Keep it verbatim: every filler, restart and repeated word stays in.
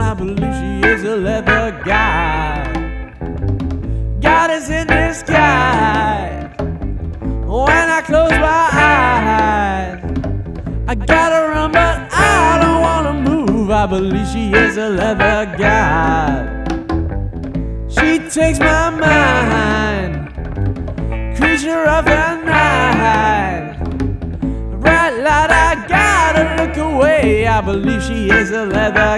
I believe she is a leather guide. God is in disguise. When I close my eyes, I gotta run, but I don't wanna move. I believe she is a leather guide. She takes my mind, creature of the night. Bright light, I gotta look away. I believe she is a leather